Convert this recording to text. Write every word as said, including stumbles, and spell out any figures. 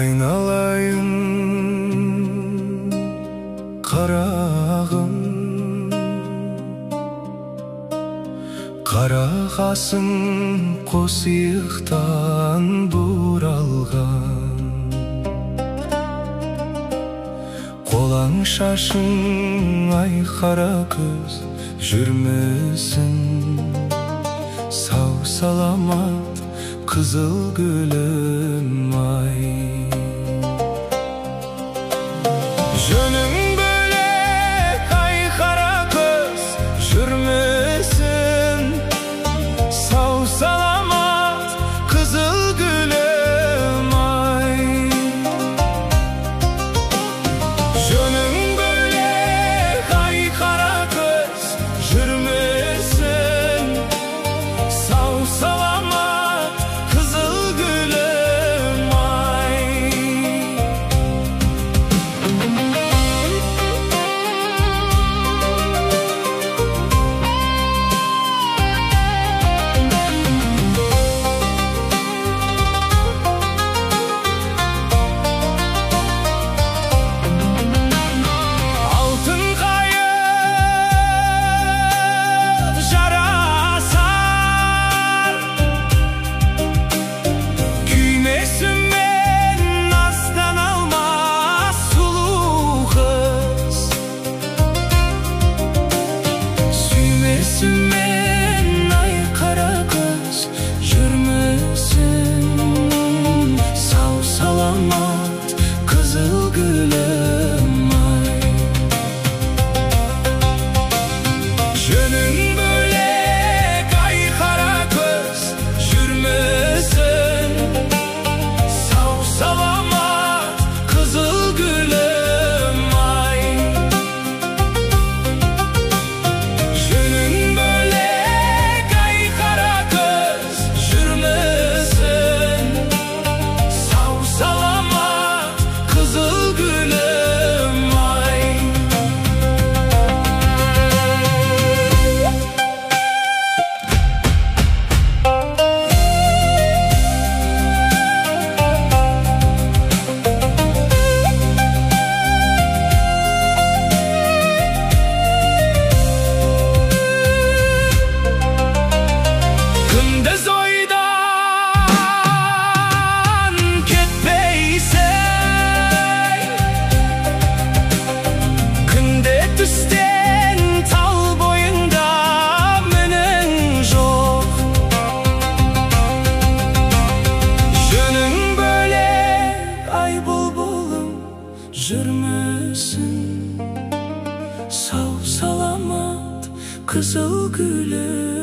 Айналайын қарағым, қара қасың қос иықтан бұралған, қолаң шашың ай қара көз жүрмісің, сау саламат қызыл гүлім ай. Жөнің бөлек ай қара көз жүрмісің, сау саламат қызыл гүлім ай. Жөнің бөлек ай қара көз жүрмісің, сау саламат қызыл гүлім ай. Алтын қайып жарасар, күймесімен астан алмас сұлу қыз, сүймесімен ай қара көз жүрмісің, сау саламат қызыл гүлім ай. Жөнің бөлек ай қара көз жүрмісің, сау саламат қызыл гүлім ай. Жөнің бөлек ай қара көз жүрмісің, сау саламат қызыл гүлім ай. Күндіз ойдан кетпейсің, күнде түстен тал бойында мінің жоқ. Жөнің бөлек ай бұлбұлым жүрмісің, сау саламат қызыл гүлім